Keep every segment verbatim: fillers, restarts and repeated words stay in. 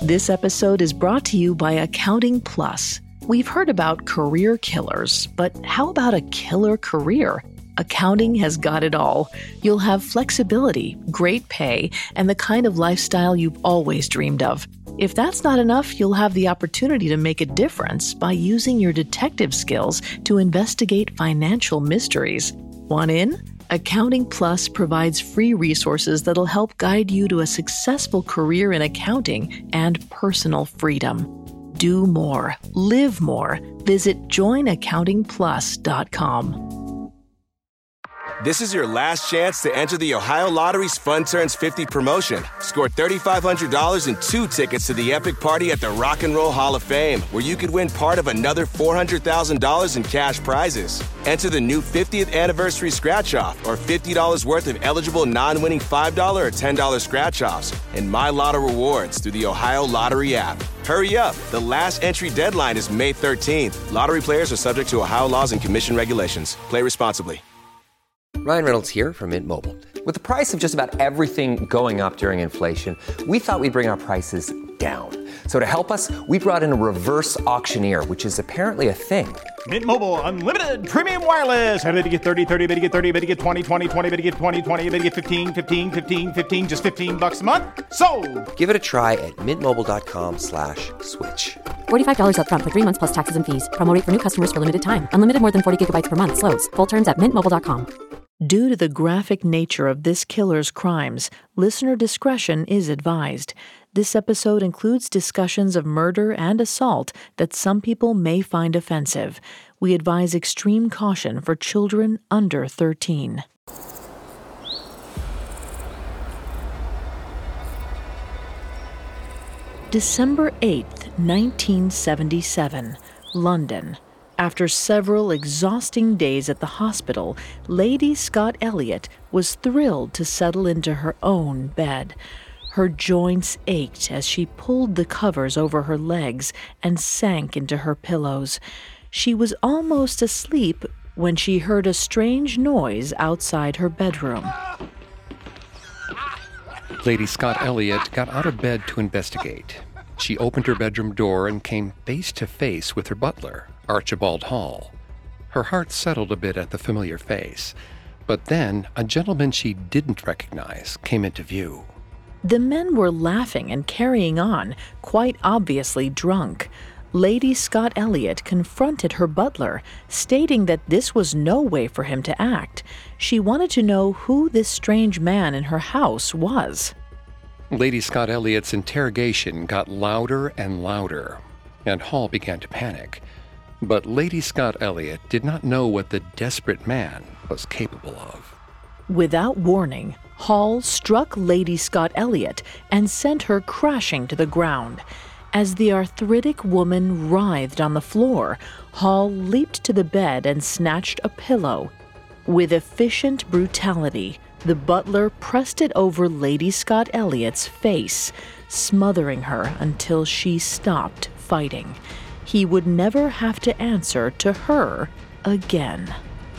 This episode is brought to you by Accounting Plus. We've heard about career killers, but how about a killer career? Accounting has got it all. You'll have flexibility, great pay, and the kind of lifestyle you've always dreamed of. If that's not enough, you'll have the opportunity to make a difference by using your detective skills to investigate financial mysteries. Want in? Accounting Plus provides free resources that'll help guide you to a successful career in accounting and personal freedom. Do more. Live more. Visit join accounting plus dot com. This is your last chance to enter the Ohio Lottery's Fun Turns fifty promotion. Score three thousand five hundred dollars and two tickets to the epic party at the Rock and Roll Hall of Fame, where you could win part of another four hundred thousand dollars in cash prizes. Enter the new fiftieth anniversary scratch-off or fifty dollars worth of eligible non-winning five dollars or ten dollars scratch-offs and My Lotto rewards through the Ohio Lottery app. Hurry up. The last entry deadline is May thirteenth. Lottery players are subject to Ohio laws and commission regulations. Play responsibly. Ryan Reynolds here from Mint Mobile. With the price of just about everything going up during inflation, we thought we'd bring our prices down. So to help us, we brought in a reverse auctioneer, which is apparently a thing. Mint Mobile Unlimited Premium Wireless. How to get thirty, thirty, bit to get thirty, bit to get twenty, twenty, twenty, bit to get twenty, twenty, bit to get fifteen, fifteen, fifteen, fifteen, just fifteen bucks a month? Sold! Give it a try at mintmobile.com slash switch. forty-five dollars up front for three months plus taxes and fees. Promo rate for new customers for limited time. Unlimited more than forty gigabytes per month. Slows full terms at mint mobile dot com. Due to the graphic nature of this killer's crimes, listener discretion is advised. This episode includes discussions of murder and assault that some people may find offensive. We advise extreme caution for children under thirteen. December eighth, nineteen seventy-seven, London. After several exhausting days at the hospital, Lady Scott Elliott was thrilled to settle into her own bed. Her joints ached as she pulled the covers over her legs and sank into her pillows. She was almost asleep when she heard a strange noise outside her bedroom. Lady Scott Elliott got out of bed to investigate. She opened her bedroom door and came face to face with her butler, Archibald Hall. Her heart settled a bit at the familiar face, but then a gentleman she didn't recognize came into view. The men were laughing and carrying on, quite obviously drunk. Lady Scott Elliott confronted her butler, stating that this was no way for him to act. She wanted to know who this strange man in her house was. Lady Scott Elliott's interrogation got louder and louder, and Hall began to panic. But Lady Scott Elliott did not know what the desperate man was capable of. Without warning, Hall struck Lady Scott Elliott and sent her crashing to the ground. As the arthritic woman writhed on the floor, Hall leaped to the bed and snatched a pillow. With efficient brutality, the butler pressed it over Lady Scott Elliott's face, smothering her until she stopped fighting. He would never have to answer to her again.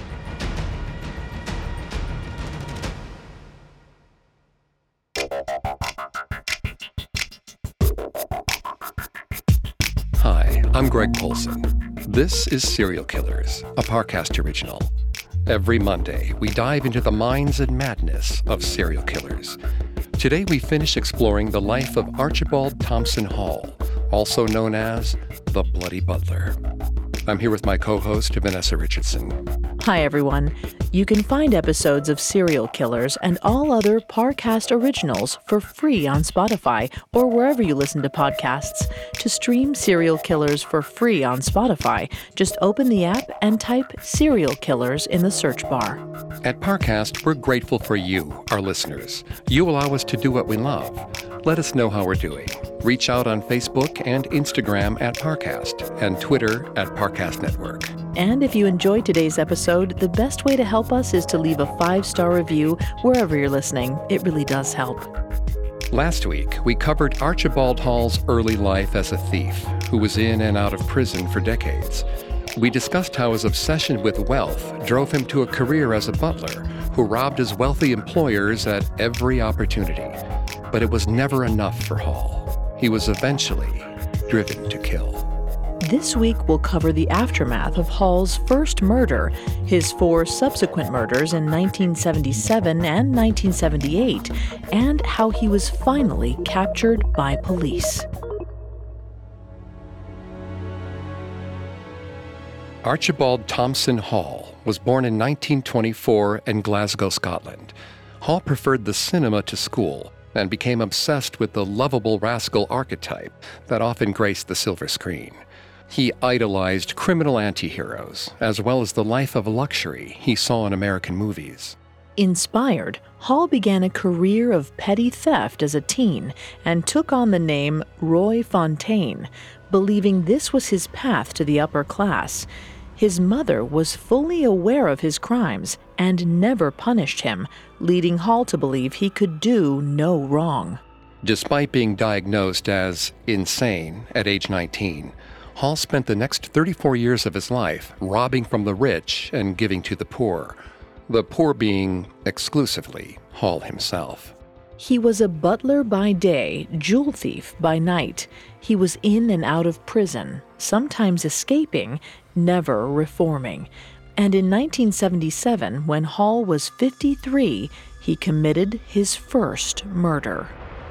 Hi, I'm Greg Polson. This is Serial Killers, a Parcast original. Every Monday, we dive into the minds and madness of serial killers. Today, we finish exploring the life of Archibald Thompson Hall, also known as the Bloody Butler. I'm here with my co-host, Vanessa Richardson. Hi, everyone. You can find episodes of Serial Killers and all other Parcast originals for free on Spotify or wherever you listen to podcasts. To stream Serial Killers for free on Spotify, just open the app and type Serial Killers in the search bar. At Parcast, we're grateful for you, our listeners. You allow us to do what we love. Let us know how we're doing. Reach out on Facebook and Instagram at Parcast and Twitter at Parcast Network. And if you enjoyed today's episode, the best way to help us is to leave a five-star review wherever you're listening. It really does help. Last week, we covered Archibald Hall's early life as a thief who was in and out of prison for decades. We discussed how his obsession with wealth drove him to a career as a butler who robbed his wealthy employers at every opportunity. But it was never enough for Hall. he was eventually driven to kill. This week, we'll cover the aftermath of Hall's first murder, his four subsequent murders in nineteen seventy-seven and nineteen seventy-eight, and how he was finally captured by police. Archibald Thompson Hall was born in nineteen twenty-four in Glasgow, Scotland. Hall preferred the cinema to school and became obsessed with the lovable rascal archetype that often graced the silver screen. He idolized criminal antiheroes, as well as the life of luxury he saw in American movies. Inspired, Hall began a career of petty theft as a teen and took on the name Roy Fontaine, believing this was his path to the upper class. His mother was fully aware of his crimes and never punished him, leading Hall to believe he could do no wrong. Despite being diagnosed as insane at age nineteen, Hall spent the next thirty-four years of his life robbing from the rich and giving to the poor, the poor being exclusively Hall himself. He was a butler by day, jewel thief by night. He was in and out of prison, sometimes escaping, never reforming. And in nineteen seventy-seven, when Hall was fifty-three, he committed his first murder.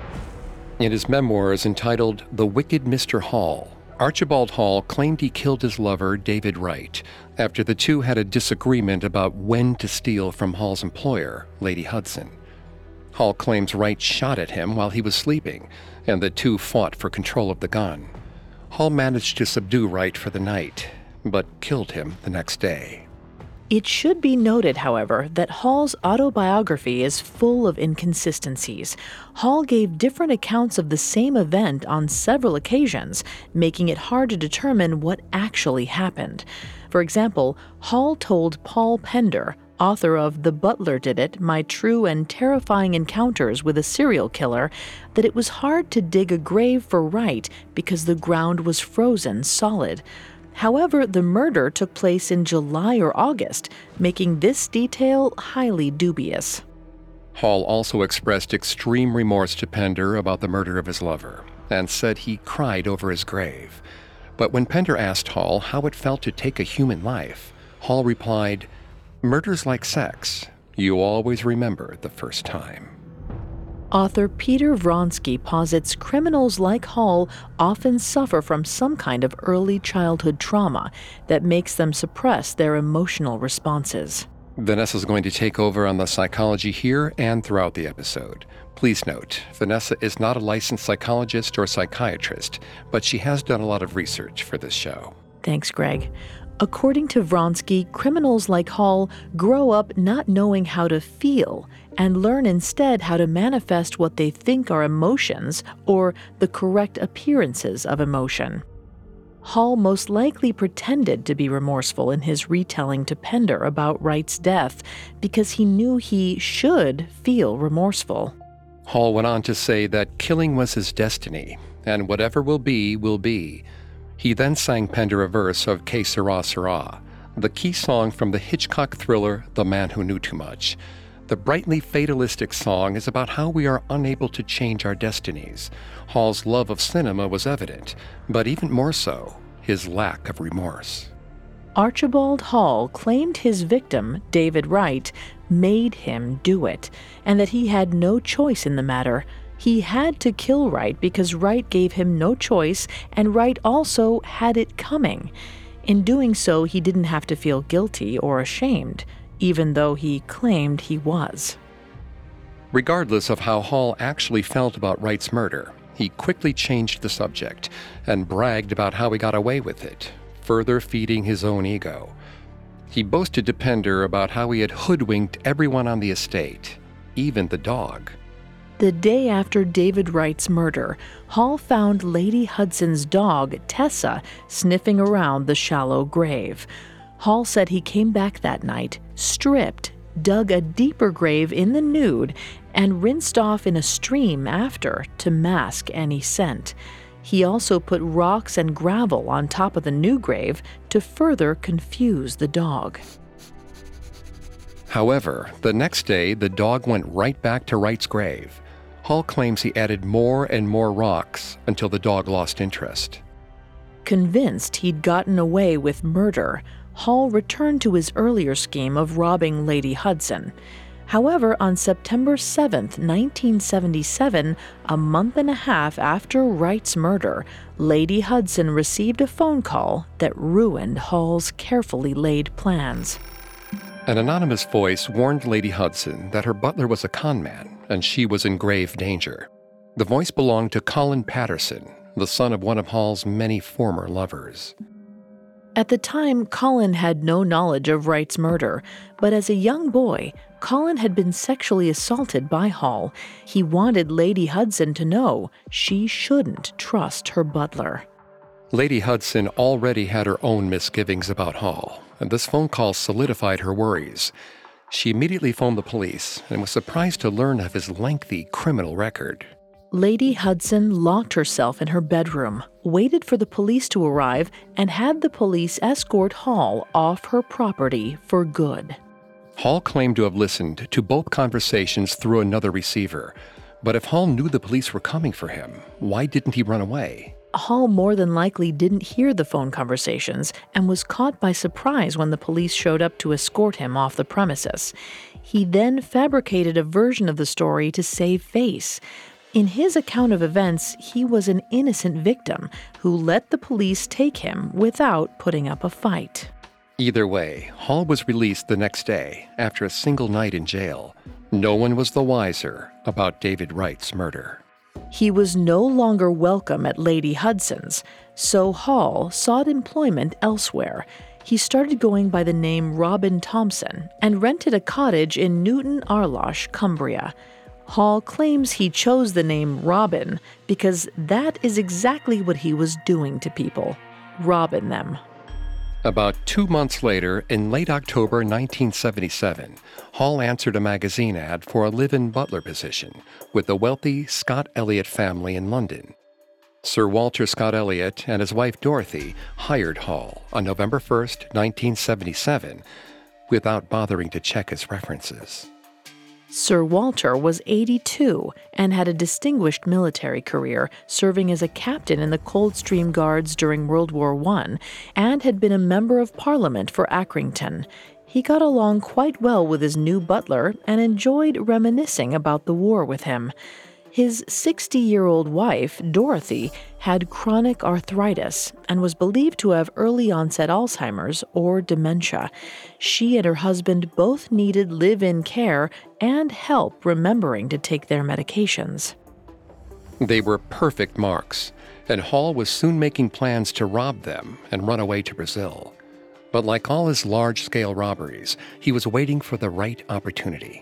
In his memoirs entitled The Wicked Mister Hall, Archibald Hall claimed he killed his lover, David Wright, after the two had a disagreement about when to steal from Hall's employer, Lady Hudson. Hall claims Wright shot at him while he was sleeping, and the two fought for control of the gun. Hall managed to subdue Wright for the night, but killed him the next day. It should be noted, however, that Hall's autobiography is full of inconsistencies. Hall gave different accounts of the same event on several occasions, making it hard to determine what actually happened. For example, Hall told Paul Pender, author of The Butler Did It, My True and Terrifying Encounters with a Serial Killer, that it was hard to dig a grave for Wright because the ground was frozen solid. However, the murder took place in July or August, making this detail highly dubious. Hall also expressed extreme remorse to Pender about the murder of his lover, and said he cried over his grave. But when Pender asked Hall how it felt to take a human life, Hall replied, "Murder's like sex. You always remember the first time." Author Peter Vronsky posits criminals like Hall often suffer from some kind of early childhood trauma that makes them suppress their emotional responses. Vanessa's going to take over on the psychology here and throughout the episode. Please note, Vanessa is not a licensed psychologist or psychiatrist, but she has done a lot of research for this show. Thanks, Greg. According to Vronsky, criminals like Hall grow up not knowing how to feel and learn instead how to manifest what they think are emotions or the correct appearances of emotion. Hall most likely pretended to be remorseful in his retelling to Pender about Wright's death because he knew he should feel remorseful. Hall went on to say that killing was his destiny, and whatever will be, will be. He then sang Pender a verse of Que Sera Sera, the key song from the Hitchcock thriller The Man Who Knew Too Much. The brightly fatalistic song is about how we are unable to change our destinies. Hall's love of cinema was evident, but even more so, his lack of remorse. Archibald Hall claimed his victim, David Wright, made him do it, and that he had no choice in the matter. He had to kill Wright because Wright gave him no choice, and Wright also had it coming. In doing so, he didn't have to feel guilty or ashamed, even though he claimed he was. Regardless of how Hall actually felt about Wright's murder, he quickly changed the subject and bragged about how he got away with it, further feeding his own ego. He boasted to Pender about how he had hoodwinked everyone on the estate, even the dog. The day after David Wright's murder, Hall found Lady Hudson's dog, Tessa, sniffing around the shallow grave. Hall said he came back that night, stripped, dug a deeper grave in the nude, and rinsed off in a stream after to mask any scent. He also put rocks and gravel on top of the new grave to further confuse the dog. However, the next day, the dog went right back to Wright's grave. Hall claims he added more and more rocks until the dog lost interest. Convinced he'd gotten away with murder, Hall returned to his earlier scheme of robbing Lady Hudson. However, on September seventh, nineteen seventy-seven, a month and a half after Wright's murder, Lady Hudson received a phone call that ruined Hall's carefully laid plans. An anonymous voice warned Lady Hudson that her butler was a con man and she was in grave danger. The voice belonged to Colin Patterson, the son of one of Hall's many former lovers. At the time, Colin had no knowledge of Wright's murder, but as a young boy, Colin had been sexually assaulted by Hall. He wanted Lady Hudson to know she shouldn't trust her butler. Lady Hudson already had her own misgivings about Hall, and this phone call solidified her worries. She immediately phoned the police and was surprised to learn of his lengthy criminal record. Lady Hudson locked herself in her bedroom, waited for the police to arrive, and had the police escort Hall off her property for good. Hall claimed to have listened to both conversations through another receiver. But if Hall knew the police were coming for him, why didn't he run away? Hall more than likely didn't hear the phone conversations and was caught by surprise when the police showed up to escort him off the premises. He then fabricated a version of the story to save face. In his account of events, he was an innocent victim who let the police take him without putting up a fight. Either way, Hall was released the next day after a single night in jail. No one was the wiser about David Wright's murder. He was no longer welcome at Lady Hudson's, so Hall sought employment elsewhere. He started going by the name Robin Thompson and rented a cottage in Newton Arlosh, Cumbria. Hall claims he chose the name Robin because that is exactly what he was doing to people, robbing them. About two months later, in late October nineteen seventy-seven, Hall answered a magazine ad for a live-in butler position with the wealthy Scott Elliott family in London. Sir Walter Scott Elliott and his wife Dorothy hired Hall on November first, nineteen seventy-seven, without bothering to check his references. Sir Walter was eighty-two and had a distinguished military career, serving as a captain in the Coldstream Guards during World War One, and had been a member of Parliament for Accrington. He got along quite well with his new butler and enjoyed reminiscing about the war with him. His sixty-year-old wife, Dorothy, had chronic arthritis and was believed to have early-onset Alzheimer's or dementia. She and her husband both needed live-in care and help remembering to take their medications. They were perfect marks, and Hall was soon making plans to rob them and run away to Brazil. But like all his large-scale robberies, he was waiting for the right opportunity.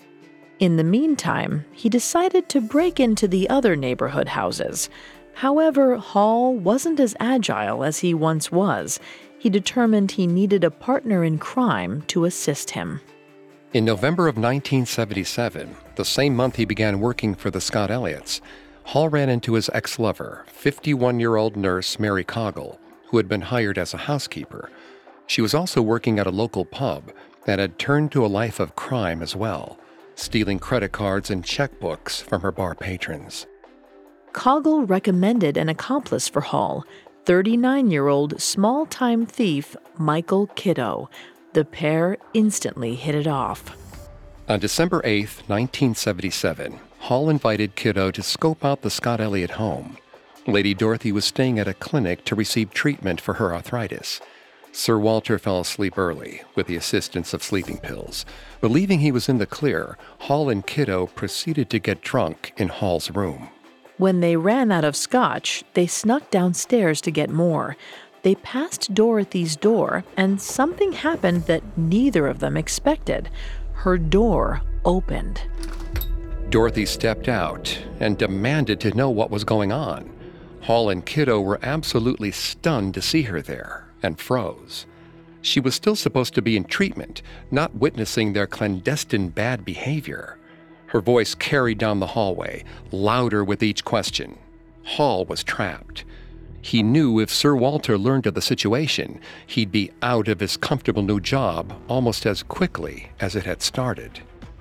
In the meantime, he decided to break into the other neighborhood houses. However, Hall wasn't as agile as he once was. He determined he needed a partner in crime to assist him. In November of nineteen seventy-seven, the same month he began working for the Scott Elliots, Hall ran into his ex-lover, fifty-one-year-old nurse Mary Coggle, who had been hired as a housekeeper. She was also working at a local pub that had turned to a life of crime as well, stealing credit cards and checkbooks from her bar patrons. Coggle recommended an accomplice for Hall, thirty-nine-year-old small-time thief Michael Kiddo. The pair instantly hit it off. On December eighth, nineteen seventy-seven, Hall invited Kiddo to scope out the Scott Elliott home. Lady Dorothy was staying at a clinic to receive treatment for her arthritis. Sir Walter fell asleep early with the assistance of sleeping pills. Believing he was in the clear, Hall and Kiddo proceeded to get drunk in Hall's room. When they ran out of scotch, they snuck downstairs to get more. They passed Dorothy's door, and something happened that neither of them expected. Her door opened. Dorothy stepped out and demanded to know what was going on. Hall and Kiddo were absolutely stunned to see her there and froze. She was still supposed to be in treatment, not witnessing their clandestine bad behavior. Her voice carried down the hallway, louder with each question. Hall was trapped. He knew if Sir Walter learned of the situation, he'd be out of his comfortable new job almost as quickly as it had started.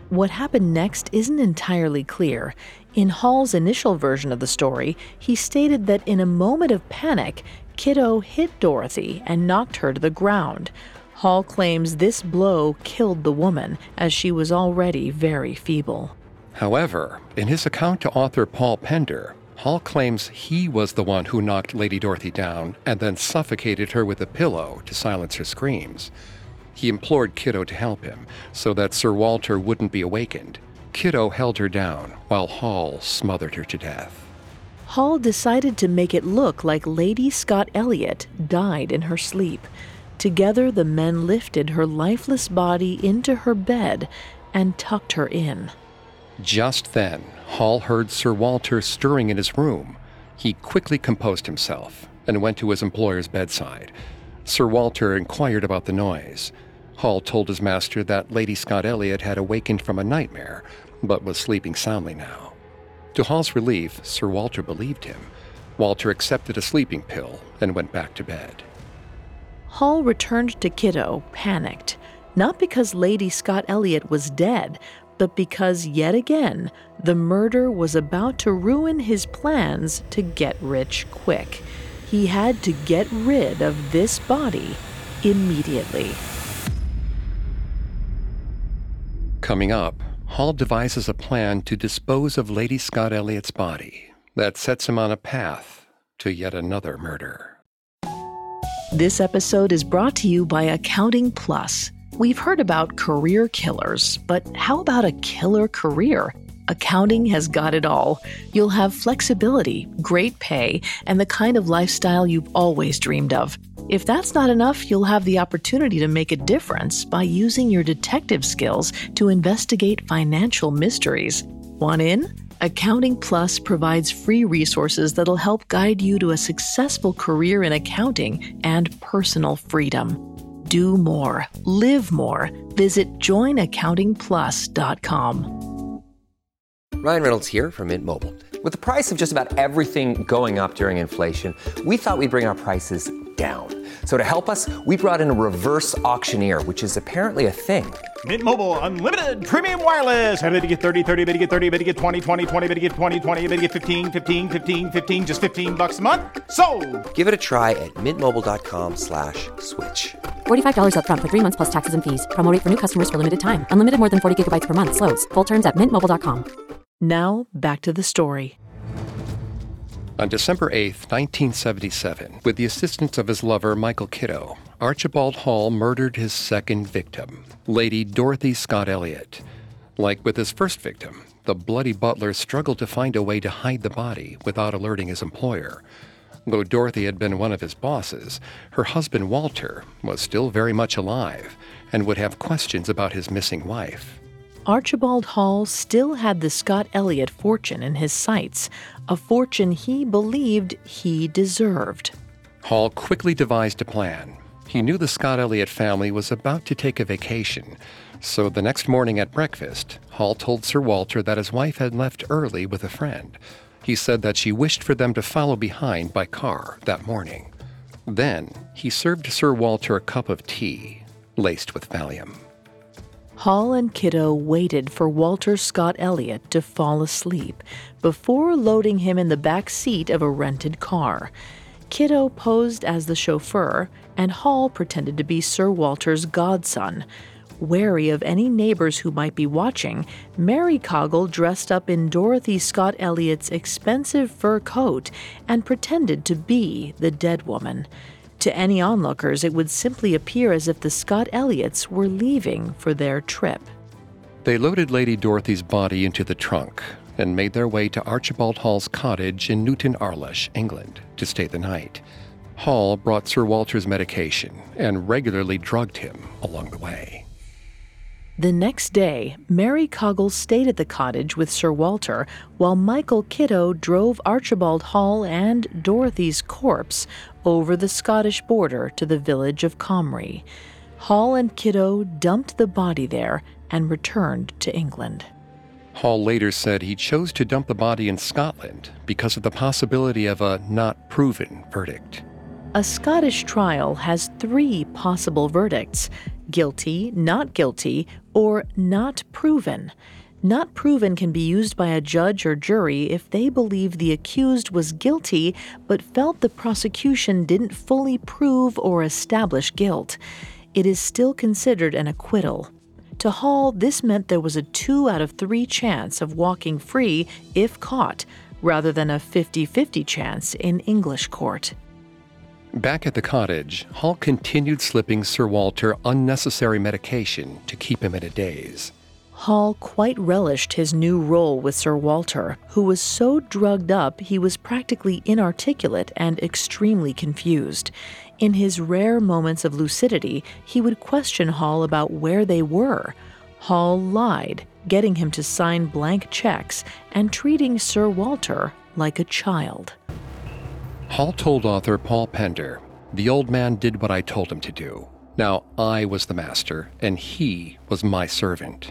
What happened next isn't entirely clear. In Hall's initial version of the story, he stated that in a moment of panic, Kiddo hit Dorothy and knocked her to the ground. Hall claims this blow killed the woman, as she was already very feeble. However, in his account to author Paul Pender, Hall claims he was the one who knocked Lady Dorothy down and then suffocated her with a pillow to silence her screams. He implored Kiddo to help him so that Sir Walter wouldn't be awakened. Kiddo held her down while Hall smothered her to death. Hall decided to make it look like Lady Scott Elliot died in her sleep. Together, the men lifted her lifeless body into her bed and tucked her in. Just then, Hall heard Sir Walter stirring in his room. He quickly composed himself and went to his employer's bedside. Sir Walter inquired about the noise. Hall told his master that Lady Scott Elliot had awakened from a nightmare, but was sleeping soundly now. To Hall's relief, Sir Walter believed him. Walter accepted a sleeping pill and went back to bed. Hall returned to Kiddo, panicked, not because Lady Scott Elliot was dead, but because, yet again, the murder was about to ruin his plans to get rich quick. He had to get rid of this body immediately. Coming up, Hall devises a plan to dispose of Lady Scott Elliot's body that sets him on a path to yet another murder. This episode is brought to you by Accounting Plus. We've heard about career killers, but how about a killer career? Accounting has got it all. You'll have flexibility, great pay, and the kind of lifestyle you've always dreamed of. If that's not enough, you'll have the opportunity to make a difference by using your detective skills to investigate financial mysteries. Want in? Accounting Plus provides free resources that'll help guide you to a successful career in accounting and personal freedom. Do more. Live more. Visit join accounting plus dot com. Ryan Reynolds here from Mint Mobile. With the price of just about everything going up during inflation, we thought we'd bring our prices down. So to help us, we brought in a reverse auctioneer, which is apparently a thing. Mint Mobile Unlimited Premium Wireless. How to get thirty, thirty, how to get thirty, how to get twenty, twenty, twenty, how to get twenty, twenty, how to get fifteen, fifteen, fifteen, fifteen, just fifteen bucks a month? Sold! Give it a try at mintmobile.com slash switch. forty-five dollars up front for three months plus taxes and fees. Promo rate for new customers for limited time. Unlimited more than forty gigabytes per month. Slows full terms at mint mobile dot com. Now, back to the story. On December eighth, nineteen seventy-seven, with the assistance of his lover, Michael Kiddo, Archibald Hall murdered his second victim, Lady Dorothy Scott Elliot. Like with his first victim, the bloody butler struggled to find a way to hide the body without alerting his employer. Though Dorothy had been one of his bosses, her husband Walter was still very much alive and would have questions about his missing wife. Archibald Hall still had the Scott Elliot fortune in his sights, a fortune he believed he deserved. Hall quickly devised a plan. He knew the Scott Elliot family was about to take a vacation, so the next morning at breakfast, Hall told Sir Walter that his wife had left early with a friend. He said that she wished for them to follow behind by car that morning. Then, he served Sir Walter a cup of tea, laced with Valium. Hall and Kiddo waited for Walter Scott Elliot to fall asleep before loading him in the back seat of a rented car. Kiddo posed as the chauffeur, and Hall pretended to be Sir Walter's godson. Wary of any neighbors who might be watching, Mary Coggle dressed up in Dorothy Scott Elliot's expensive fur coat and pretended to be the dead woman. To any onlookers, it would simply appear as if the Scott Elliots were leaving for their trip. They loaded Lady Dorothy's body into the trunk and made their way to Archibald Hall's cottage in Newton Arlish, England, to stay the night. Hall brought Sir Walter's medication and regularly drugged him along the way. The next day, Mary Coggle stayed at the cottage with Sir Walter while Michael Kiddo drove Archibald Hall and Dorothy's corpse over the Scottish border to the village of Comrie. Hall and Kiddo dumped the body there and returned to England. Hall later said he chose to dump the body in Scotland because of the possibility of a not proven verdict. A Scottish trial has three possible verdicts: guilty, not guilty, or not proven. Not proven can be used by a judge or jury if they believe the accused was guilty but felt the prosecution didn't fully prove or establish guilt. It is still considered an acquittal. To Hall, this meant there was a two out of three chance of walking free if caught, rather than a fifty-fifty chance in English court. Back at the cottage, Hall continued slipping Sir Walter unnecessary medication to keep him in a daze. Hall quite relished his new role with Sir Walter, who was so drugged up he was practically inarticulate and extremely confused. In his rare moments of lucidity, he would question Hall about where they were. Hall lied, getting him to sign blank checks and treating Sir Walter like a child. Hall told author Paul Pender, "The old man did what I told him to do. Now I was the master, and he was my servant."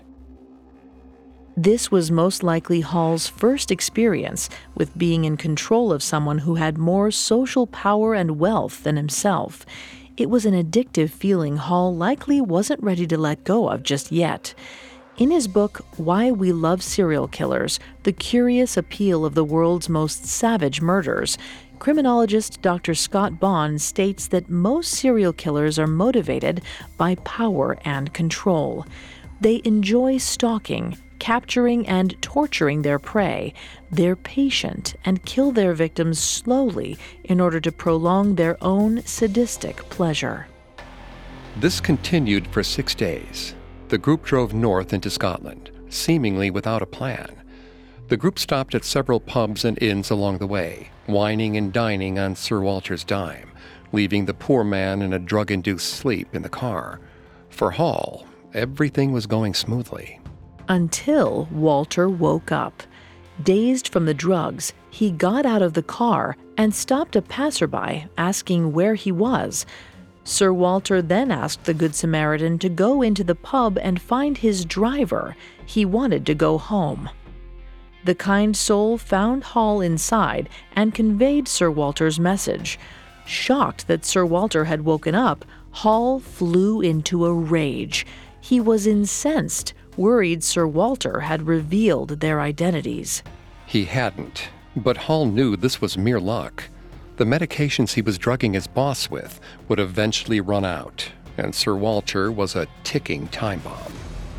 This was most likely Hall's first experience with being in control of someone who had more social power and wealth than himself. It was an addictive feeling Hall likely wasn't ready to let go of just yet. In his book, Why We Love Serial Killers, The Curious Appeal of the World's Most Savage Murders, criminologist Doctor Scott Bond states that most serial killers are motivated by power and control. They enjoy stalking, capturing and torturing their prey. They're patient and kill their victims slowly in order to prolong their own sadistic pleasure. This continued for six days. The group drove north into Scotland, seemingly without a plan. The group stopped at several pubs and inns along the way, wining and dining on Sir Walter's dime, leaving the poor man in a drug-induced sleep in the car. For Hall, everything was going smoothly. Until Walter woke up. Dazed from the drugs, he got out of the car and stopped a passerby, asking where he was. Sir Walter then asked the Good Samaritan to go into the pub and find his driver. He wanted to go home. The kind soul found Hall inside and conveyed Sir Walter's message. Shocked that Sir Walter had woken up, Hall flew into a rage. He was incensed, worried Sir Walter had revealed their identities. He hadn't, but Hall knew this was mere luck. The medications he was drugging his boss with would eventually run out, and Sir Walter was a ticking time bomb.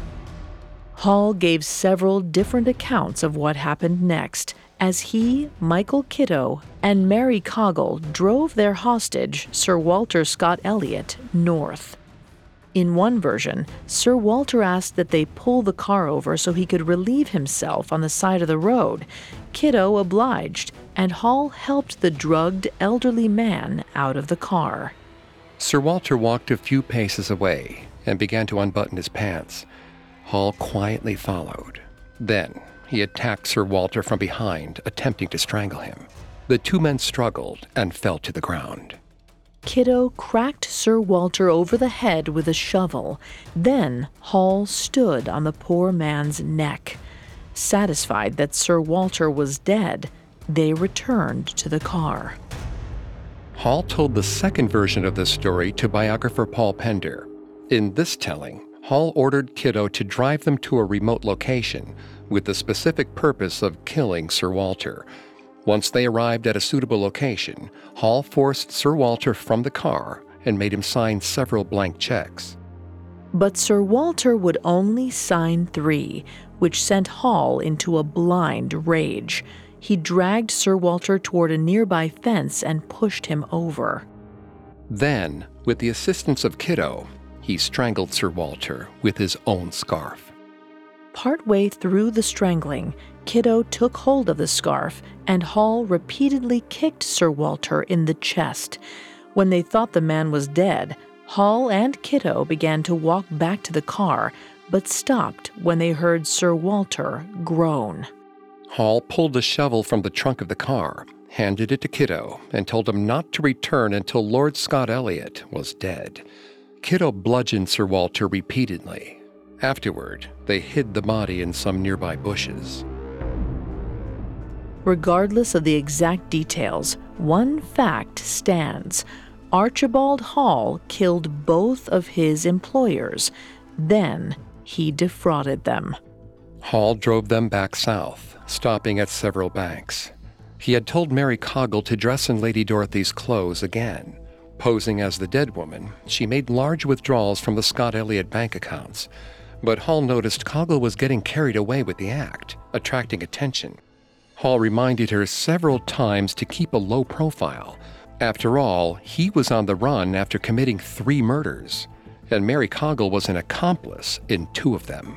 Hall gave several different accounts of what happened next as he, Michael Kitto, and Mary Coggle drove their hostage, Sir Walter Scott Elliot, north. In one version, Sir Walter asked that they pull the car over so he could relieve himself on the side of the road. Kitto obliged, and Hall helped the drugged elderly man out of the car. Sir Walter walked a few paces away and began to unbutton his pants. Hall quietly followed. Then he attacked Sir Walter from behind, attempting to strangle him. The two men struggled and fell to the ground. Kitto cracked Sir Walter over the head with a shovel. Then Hall stood on the poor man's neck. Satisfied that Sir Walter was dead, they returned to the car. Hall told the second version of this story to biographer Paul Pender. In this telling, Hall ordered Kitto to drive them to a remote location with the specific purpose of killing Sir Walter. Once they arrived at a suitable location, Hall forced Sir Walter from the car and made him sign several blank checks. But Sir Walter would only sign three, which sent Hall into a blind rage. He dragged Sir Walter toward a nearby fence and pushed him over. Then, with the assistance of Kitto, he strangled Sir Walter with his own scarf. Partway through the strangling, Kitto took hold of the scarf, and Hall repeatedly kicked Sir Walter in the chest. When they thought the man was dead, Hall and Kitto began to walk back to the car, but stopped when they heard Sir Walter groan. Hall pulled a shovel from the trunk of the car, handed it to Kitto, and told him not to return until Lord Scott Elliot was dead. Kitto bludgeoned Sir Walter repeatedly. Afterward, they hid the body in some nearby bushes. Regardless of the exact details, one fact stands. Archibald Hall killed both of his employers. Then he defrauded them. Hall drove them back south, stopping at several banks. He had told Mary Coggle to dress in Lady Dorothy's clothes again. Posing as the dead woman, she made large withdrawals from the Scott Elliott bank accounts. But Hall noticed Coggle was getting carried away with the act, attracting attention. Hall reminded her several times to keep a low profile. After all, he was on the run after committing three murders, and Mary Coggle was an accomplice in two of them.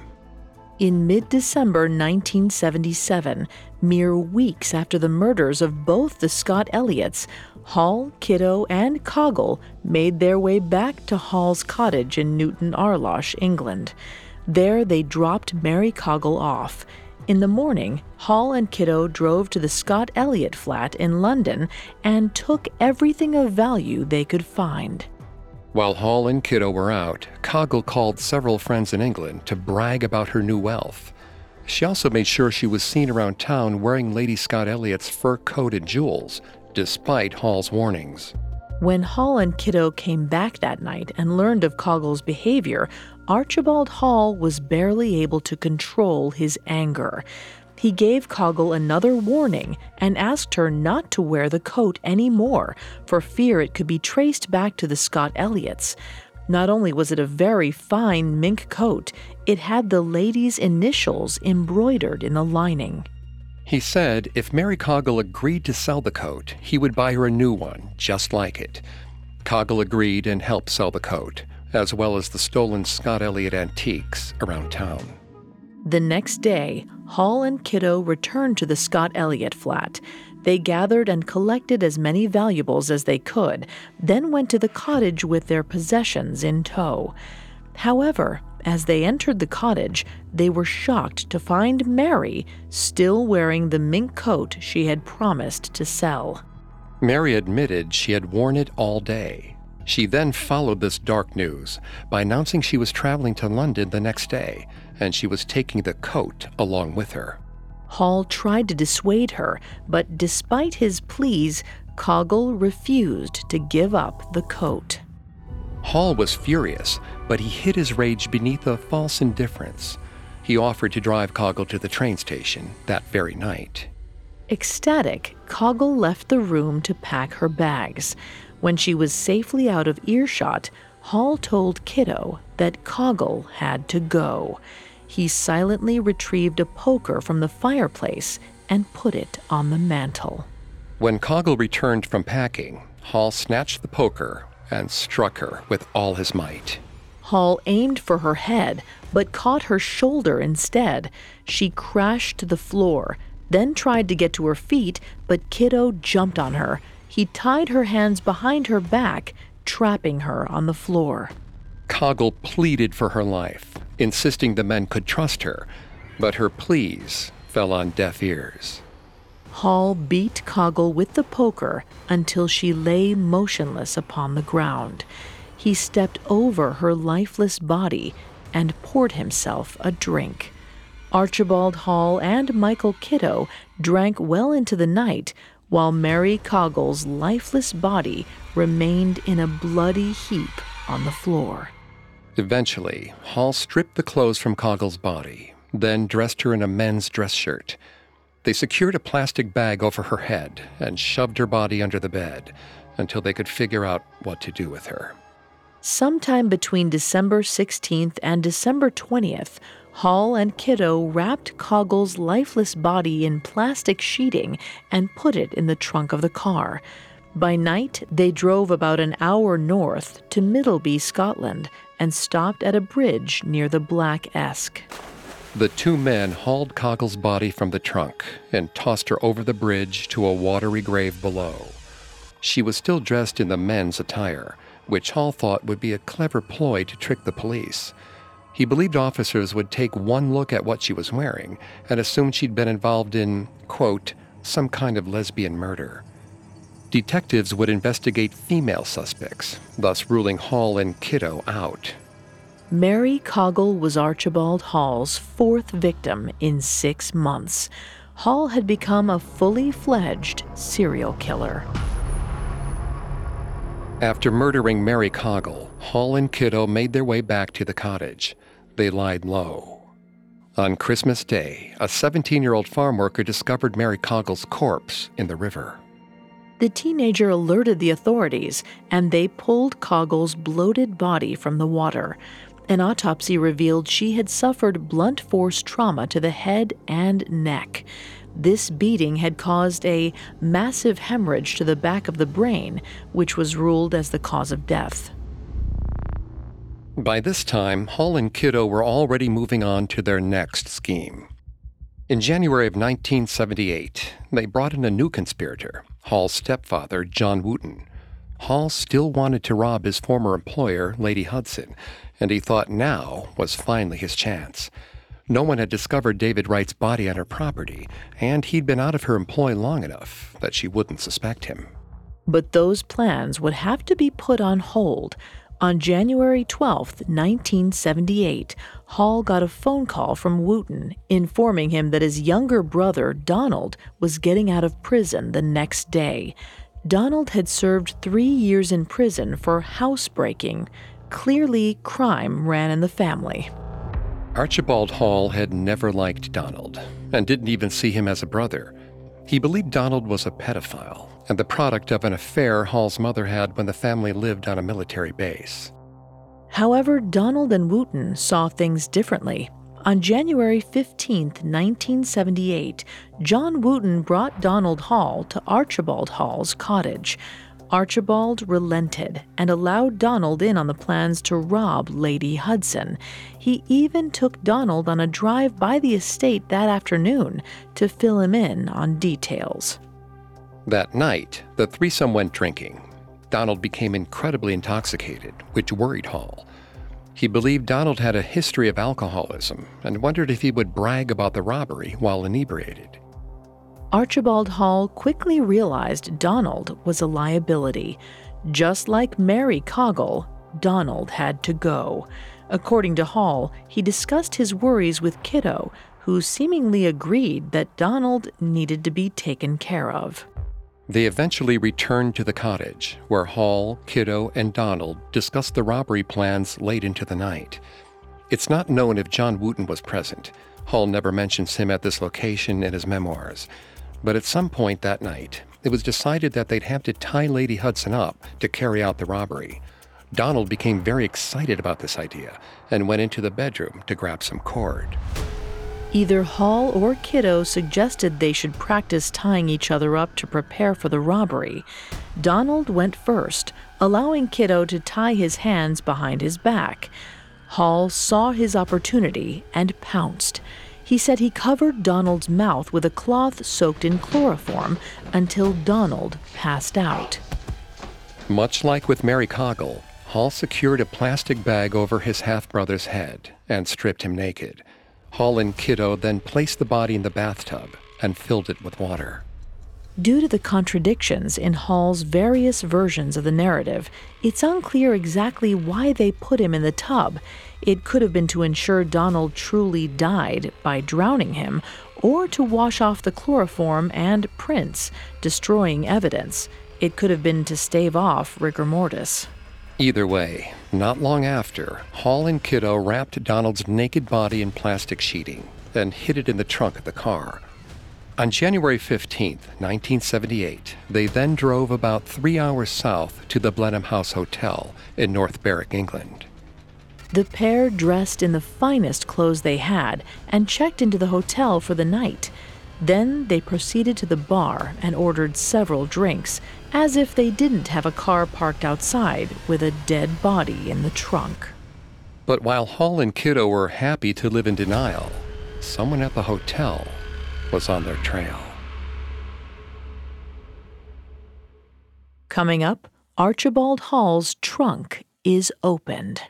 In mid-December nineteen seventy-seven, mere weeks after the murders of both the Scott Elliots, Hall, Kiddo, and Coggle made their way back to Hall's cottage in Newton Arlosh, England. There they dropped Mary Coggle off. In the morning, Hall and Kiddo drove to the Scott Elliott flat in London and took everything of value they could find. While Hall and Kiddo were out, Coggle called several friends in England to brag about her new wealth. She also made sure she was seen around town wearing Lady Scott Elliott's fur coat and jewels, despite Hall's warnings. When Hall and Kiddo came back that night and learned of Coggle's behavior, Archibald Hall was barely able to control his anger. He gave Coggle another warning and asked her not to wear the coat anymore for fear it could be traced back to the Scott Elliots. Not only was it a very fine mink coat, it had the lady's initials embroidered in the lining. He said if Mary Coggle agreed to sell the coat, he would buy her a new one, just like it. Coggle agreed and helped sell the coat, as well as the stolen Scott Elliott antiques around town. The next day, Hall and Kiddo returned to the Scott Elliott flat. They gathered and collected as many valuables as they could, then went to the cottage with their possessions in tow. However, as they entered the cottage, they were shocked to find Mary still wearing the mink coat she had promised to sell. Mary admitted she had worn it all day. She then followed this dark news by announcing she was traveling to London the next day, and she was taking the coat along with her. Hall tried to dissuade her, but despite his pleas, Coggle refused to give up the coat. Hall was furious, but he hid his rage beneath a false indifference. He offered to drive Coggle to the train station that very night. Ecstatic, Coggle left the room to pack her bags. When she was safely out of earshot, Hall told Kiddo that Coggle had to go. He silently retrieved a poker from the fireplace and put it on the mantel. When Coggle returned from packing, Hall snatched the poker and struck her with all his might. Hall aimed for her head, but caught her shoulder instead. She crashed to the floor, then tried to get to her feet, but Kiddo jumped on her. He tied her hands behind her back, trapping her on the floor. Coggle pleaded for her life, insisting the men could trust her, but her pleas fell on deaf ears. Hall beat Coggle with the poker until she lay motionless upon the ground. He stepped over her lifeless body and poured himself a drink. Archibald Hall and Michael Kiddo drank well into the night, while Mary Coggle's lifeless body remained in a bloody heap on the floor. Eventually, Hall stripped the clothes from Coggle's body, then dressed her in a men's dress shirt. They secured a plastic bag over her head and shoved her body under the bed until they could figure out what to do with her. Sometime between December sixteenth and December twentieth, Hall and Kiddo wrapped Coggle's lifeless body in plastic sheeting and put it in the trunk of the car. By night, they drove about an hour north to Middleby, Scotland, and stopped at a bridge near the Black Esk. The two men hauled Coggle's body from the trunk and tossed her over the bridge to a watery grave below. She was still dressed in the men's attire, which Hall thought would be a clever ploy to trick the police. He believed officers would take one look at what she was wearing and assume she'd been involved in, quote, some kind of lesbian murder. Detectives would investigate female suspects, thus ruling Hall and Kiddo out. Mary Coggle was Archibald Hall's fourth victim in six months. Hall had become a fully fledged serial killer. After murdering Mary Coggle, Hall and Kiddo made their way back to the cottage. They lied low. On Christmas Day, a seventeen-year-old farm worker discovered Mary Coggle's corpse in the river. The teenager alerted the authorities, and they pulled Coggle's bloated body from the water. An autopsy revealed she had suffered blunt force trauma to the head and neck. This beating had caused a massive hemorrhage to the back of the brain, which was ruled as the cause of death. By this time, Hall and Kiddo were already moving on to their next scheme. In January of nineteen seventy-eight, they brought in a new conspirator, Hall's stepfather, John Wooten. Hall still wanted to rob his former employer, Lady Hudson, and he thought now was finally his chance. No one had discovered David Wright's body on her property, and he'd been out of her employ long enough that she wouldn't suspect him. But those plans would have to be put on hold. On January twelfth, nineteen seventy-eight, Hall got a phone call from Wooten informing him that his younger brother, Donald, was getting out of prison the next day. Donald had served three years in prison for housebreaking. Clearly, crime ran in the family. Archibald Hall had never liked Donald and didn't even see him as a brother. He believed Donald was a pedophile and the product of an affair Hall's mother had when the family lived on a military base. However, Donald and Wooten saw things differently. On January fifteenth, nineteen seventy-eight, John Wooten brought Donald Hall to Archibald Hall's cottage. Archibald relented and allowed Donald in on the plans to rob Lady Hudson. He even took Donald on a drive by the estate that afternoon to fill him in on details. That night, the threesome went drinking. Donald became incredibly intoxicated, which worried Hall. He believed Donald had a history of alcoholism and wondered if he would brag about the robbery while inebriated. Archibald Hall quickly realized Donald was a liability. Just like Mary Coggle, Donald had to go. According to Hall, he discussed his worries with Kiddo, who seemingly agreed that Donald needed to be taken care of. They eventually returned to the cottage, where Hall, Kiddo, and Donald discussed the robbery plans late into the night. It's not known if John Wooten was present. Hall never mentions him at this location in his memoirs. But at some point that night, it was decided that they'd have to tie Lady Hudson up to carry out the robbery. Donald became very excited about this idea and went into the bedroom to grab some cord. Either Hall or Kiddo suggested they should practice tying each other up to prepare for the robbery. Donald went first, allowing Kiddo to tie his hands behind his back. Hall saw his opportunity and pounced. He said he covered Donald's mouth with a cloth soaked in chloroform until Donald passed out. Much like with Mary Coggle, Hall secured a plastic bag over his half-brother's head and stripped him naked. Hall and Kiddo then placed the body in the bathtub and filled it with water. Due to the contradictions in Hall's various versions of the narrative, it's unclear exactly why they put him in the tub. It could have been to ensure Donald truly died by drowning him, or to wash off the chloroform and prints, destroying evidence. It could have been to stave off rigor mortis. Either way, not long after, Hall and Kiddo wrapped Donald's naked body in plastic sheeting and hid it in the trunk of the car. On January fifteenth, nineteen seventy-eight, they then drove about three hours south to the Blenheim House Hotel in North Berwick, England. The pair dressed in the finest clothes they had and checked into the hotel for the night. Then they proceeded to the bar and ordered several drinks, as if they didn't have a car parked outside with a dead body in the trunk. But while Hall and Kiddo were happy to live in denial, someone at the hotel was on their trail. Coming up, Archibald Hall's trunk is opened.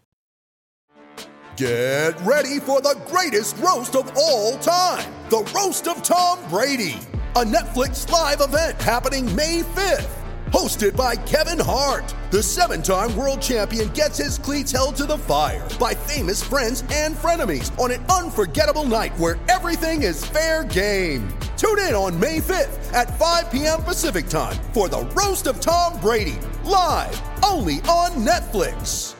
Get ready for the greatest roast of all time, the Roast of Tom Brady, a Netflix live event happening May fifth. hosted by Kevin Hart. The seven-time world champion gets his cleats held to the fire by famous friends and frenemies on an unforgettable night where everything is fair game. Tune in on May fifth at five p.m. Pacific time for the Roast of Tom Brady, live only on Netflix.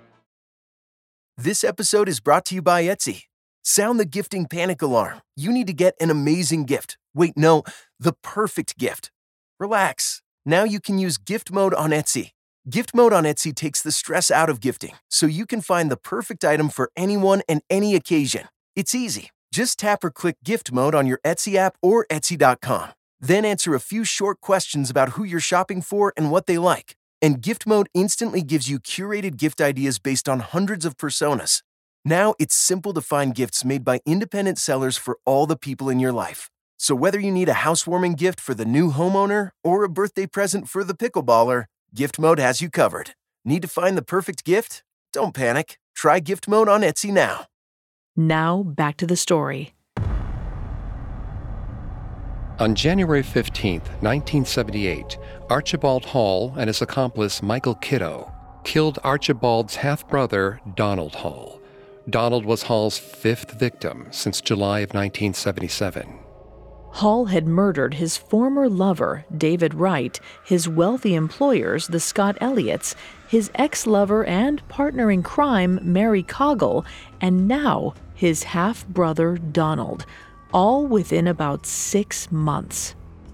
This episode is brought to you by Etsy. Sound the gifting panic alarm. You need to get an amazing gift. Wait, no, the perfect gift. Relax. Now you can use gift mode on Etsy. Gift mode on Etsy takes the stress out of gifting, so you can find the perfect item for anyone and any occasion. It's easy. Just tap or click gift mode on your Etsy app or Etsy dot com. Then answer a few short questions about who you're shopping for and what they like. And gift mode instantly gives you curated gift ideas based on hundreds of personas. Now it's simple to find gifts made by independent sellers for all the people in your life. So whether you need a housewarming gift for the new homeowner or a birthday present for the pickleballer, Gift Mode has you covered. Need to find the perfect gift? Don't panic. Try Gift Mode on Etsy now. Now back to the story. On January fifteenth, nineteen seventy-eight, Archibald Hall and his accomplice Michael Kiddo killed Archibald's half-brother Donald Hall. Donald was Hall's fifth victim since July of nineteen seventy-seven. Hall had murdered his former lover, David Wright, his wealthy employers, the Scott Elliots, his ex-lover and partner in crime, Mary Coggle, and now his half-brother, Donald, all within about six months.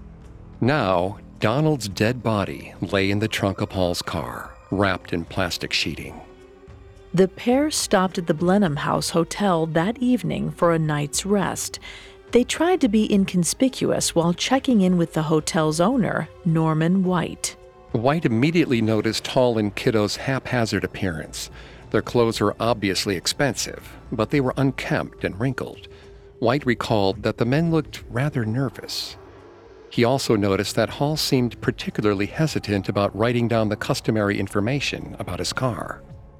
Now, Donald's dead body lay in the trunk of Hall's car, wrapped in plastic sheeting. The pair stopped at the Blenheim House Hotel that evening for a night's rest. They tried to be inconspicuous while checking in with the hotel's owner, Norman White. White immediately noticed Hall and Kiddo's haphazard appearance. Their clothes were obviously expensive, but they were unkempt and wrinkled. White recalled that the men looked rather nervous. He also noticed that Hall seemed particularly hesitant about writing down the customary information about his car.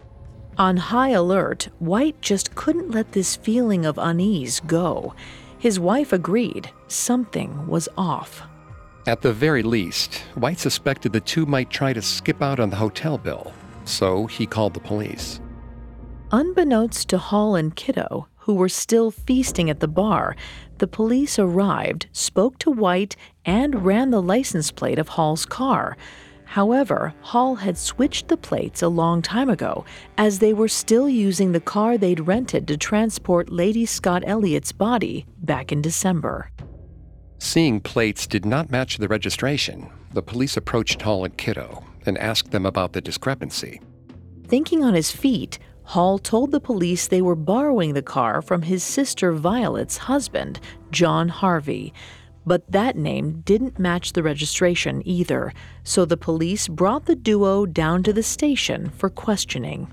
On high alert, White just couldn't let this feeling of unease go. His wife agreed something was off. At the very least, White suspected the two might try to skip out on the hotel bill, so he called the police. Unbeknownst to Hall and Kiddo, who were still feasting at the bar, the police arrived, spoke to White, and ran the license plate of Hall's car. However, Hall had switched the plates a long time ago, as they were still using the car they'd rented to transport Lady Scott Elliott's body back in December. Seeing plates did not match the registration, the police approached Hall and Kiddo and asked them about the discrepancy. Thinking on his feet, Hall told the police they were borrowing the car from his sister Violet's husband, John Harvey. But that name didn't match the registration either, so the police brought the duo down to the station for questioning.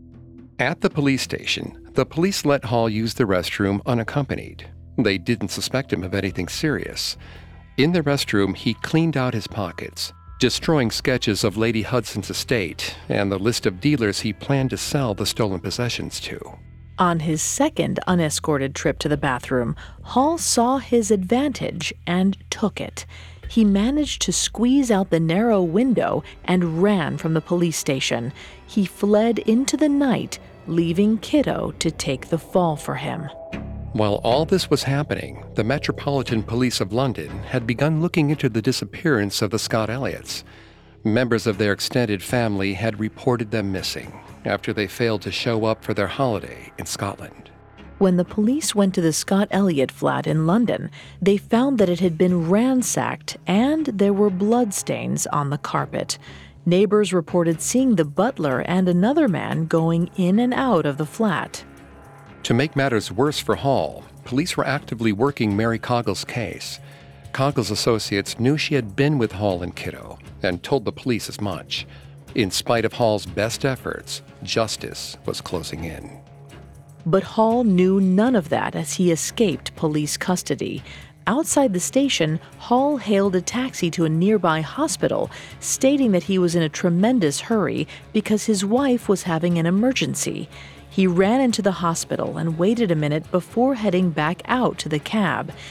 At the police station, the police let Hall use the restroom unaccompanied. They didn't suspect him of anything serious. In the restroom, he cleaned out his pockets, destroying sketches of Lady Hudson's estate and the list of dealers he planned to sell the stolen possessions to. On his second unescorted trip to the bathroom, Hall saw his advantage and took it. He managed to squeeze out the narrow window and ran from the police station. He fled into the night, leaving Kiddo to take the fall for him. While all this was happening, the Metropolitan Police of London had begun looking into the disappearance of the Scott Elliots. Members of their extended family had reported them missing after they failed to show up for their holiday in Scotland. When the police went to the Scott Elliott flat in London, they found that it had been ransacked and there were bloodstains on the carpet. Neighbors reported seeing the butler and another man going in and out of the flat. To make matters worse for Hall, police were actively working Mary Coggle's case. Coggle's associates knew she had been with Hall and Kiddo and told the police as much. In spite of Hall's best efforts, justice was closing in. But Hall knew none of that as he escaped police custody. Outside the station, Hall hailed a taxi to a nearby hospital, stating that he was in a tremendous hurry because his wife was having an emergency. He ran into the hospital and waited a minute before heading back out to the cab.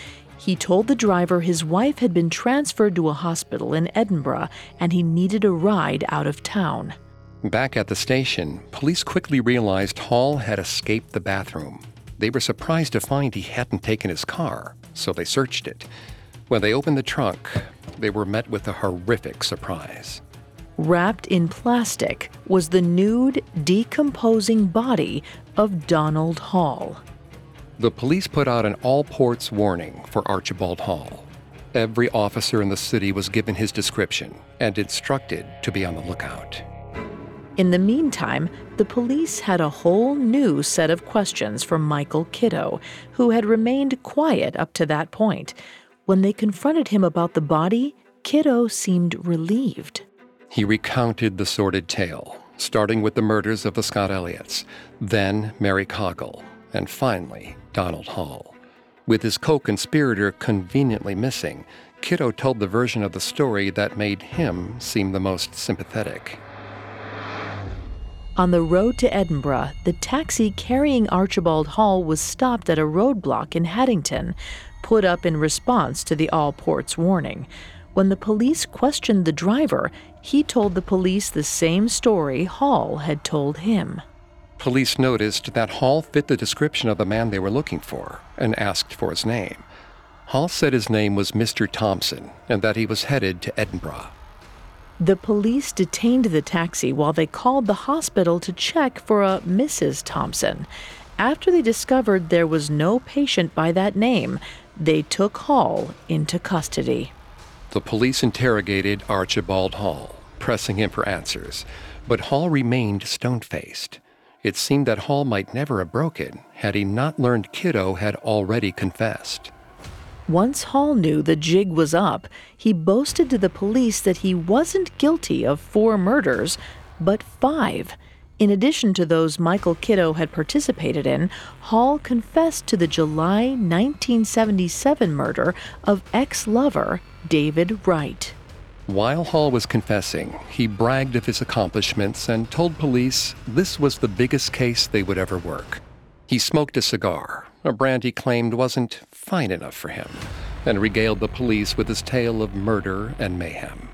He told the driver his wife had been transferred to a hospital in Edinburgh and he needed a ride out of town. Back at the station, police quickly realized Hall had escaped the bathroom. They were surprised to find he hadn't taken his car, so they searched it. When they opened the trunk, they were met with a horrific surprise. Wrapped in plastic was the nude, decomposing body of Donald Hall. The police put out an all-ports warning for Archibald Hall. Every officer in the city was given his description and instructed to be on the lookout. In the meantime, the police had a whole new set of questions for Michael Kiddo, who had remained quiet up to that point. When they confronted him about the body, Kiddo seemed relieved. He recounted the sordid tale, starting with the murders of the Scott Elliots, then Mary Coggle, and finally Donald Hall. With his co-conspirator conveniently missing, Kiddo told the version of the story that made him seem the most sympathetic. On the road to Edinburgh, the taxi carrying Archibald Hall was stopped at a roadblock in Haddington, put up in response to the all-ports warning. When the police questioned the driver, he told the police the same story Hall had told him. Police noticed that Hall fit the description of the man they were looking for and asked for his name. Hall said his name was Mister Thompson and that he was headed to Edinburgh. The police detained the taxi while they called the hospital to check for a Missus Thompson. After they discovered there was no patient by that name, they took Hall into custody. The police interrogated Archibald Hall, pressing him for answers, but Hall remained stone-faced. It seemed that Hall might never have broken had he not learned Kiddo had already confessed. Once Hall knew the jig was up, he boasted to the police that he wasn't guilty of four murders, but five. In addition to those Michael Kiddo had participated in, Hall confessed to the July nineteen seventy-seven murder of ex-lover David Wright. While Hall was confessing, he bragged of his accomplishments and told police this was the biggest case they would ever work. He smoked a cigar, a brand he claimed wasn't fine enough for him, and regaled the police with his tale of murder and mayhem.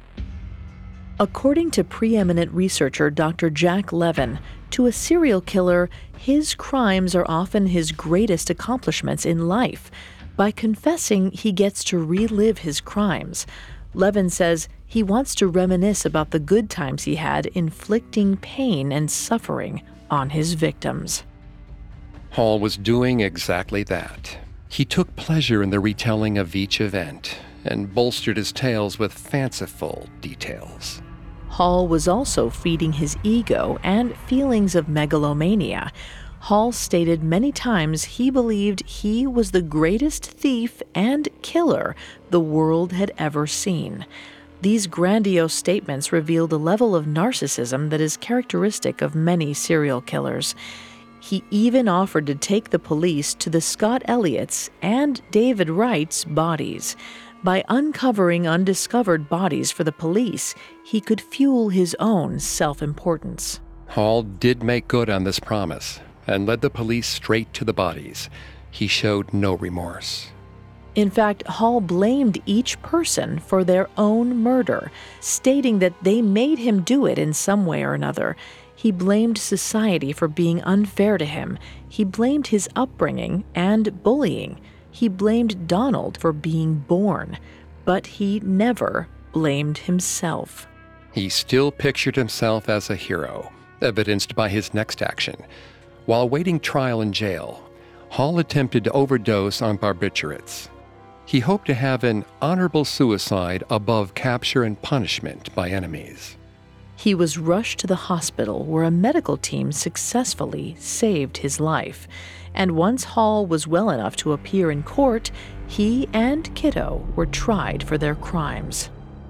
According to preeminent researcher Doctor Jack Levin, to a serial killer, his crimes are often his greatest accomplishments in life. By confessing, he gets to relive his crimes. Levin says he wants to reminisce about the good times he had inflicting pain and suffering on his victims. Hall was doing exactly that. He took pleasure in the retelling of each event and bolstered his tales with fanciful details. Hall was also feeding his ego and feelings of megalomania. Hall stated many times he believed he was the greatest thief and killer the world had ever seen. These grandiose statements revealed a level of narcissism that is characteristic of many serial killers. He even offered to take the police to the Scott Elliots and David Wright's bodies. By uncovering undiscovered bodies for the police, he could fuel his own self-importance. Hall did make good on this promise and led the police straight to the bodies. He showed no remorse. In fact, Hall blamed each person for their own murder, stating that they made him do it in some way or another. He blamed society for being unfair to him. He blamed his upbringing and bullying. He blamed Donald for being born, but he never blamed himself. He still pictured himself as a hero, evidenced by his next action. While awaiting trial in jail, Hall attempted to overdose on barbiturates. He hoped to have an honorable suicide above capture and punishment by enemies. He was rushed to the hospital where a medical team successfully saved his life. And once Hall was well enough to appear in court, he and Kiddo were tried for their crimes.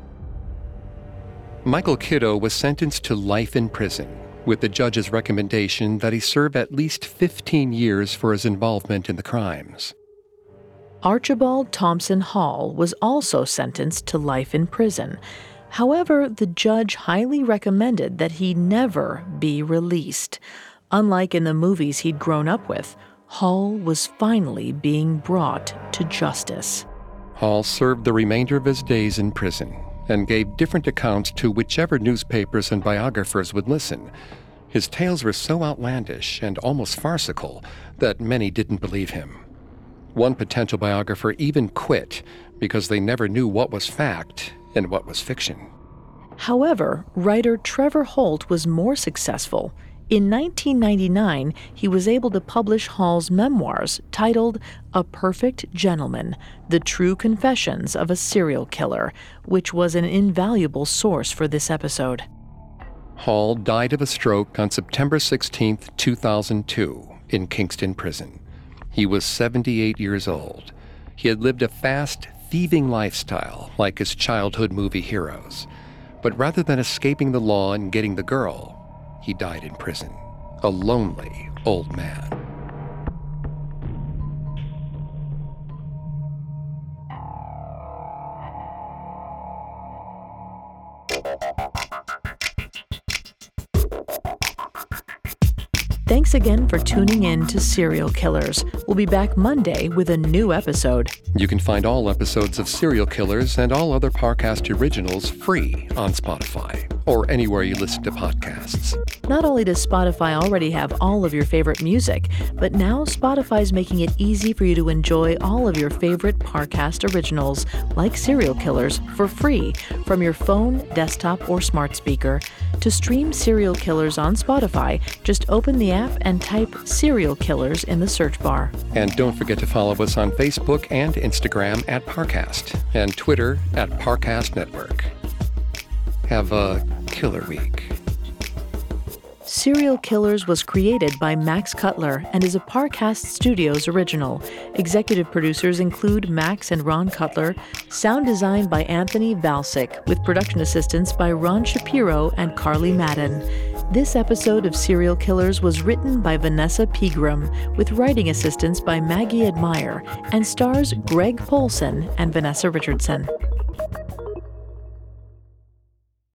Michael Kiddo was sentenced to life in prison, with the judge's recommendation that he serve at least fifteen years for his involvement in the crimes. Archibald Thompson Hall was also sentenced to life in prison. However, the judge highly recommended that he never be released. Unlike in the movies he'd grown up with, Hall was finally being brought to justice. Hall served the remainder of his days in prison and gave different accounts to whichever newspapers and biographers would listen. His tales were so outlandish and almost farcical that many didn't believe him. One potential biographer even quit because they never knew what was fact and what was fiction. However, writer Trevor Holt was more successful. In nineteen ninety-nine, he was able to publish Hall's memoirs titled A Perfect Gentleman, The True Confessions of a Serial Killer, which was an invaluable source for this episode. Hall died of a stroke on September sixteenth, two thousand two, in Kingston Prison. He was seventy-eight years old. He had lived a fast, thieving lifestyle like his childhood movie heroes. But rather than escaping the law and getting the girl, he died in prison, a lonely old man. Thanks again for tuning in to Serial Killers. We'll be back Monday with a new episode. You can find all episodes of Serial Killers and all other Parcast originals free on Spotify or anywhere you listen to podcasts. Not only does Spotify already have all of your favorite music, but now Spotify's making it easy for you to enjoy all of your favorite Parcast originals, like Serial Killers, for free from your phone, desktop, or smart speaker. To stream Serial Killers on Spotify, just open the app and type Serial Killers in the search bar. And don't forget to follow us on Facebook and Instagram at Parcast and Twitter at Parcast Network. Have a killer week. Serial Killers was created by Max Cutler and is a Parcast Studios original. Executive producers include Max and Ron Cutler, sound design by Anthony Valsic, with production assistance by Ron Shapiro and Carly Madden. This episode of Serial Killers was written by Vanessa Pegram, with writing assistance by Maggie Admire, and stars Greg Polson and Vanessa Richardson.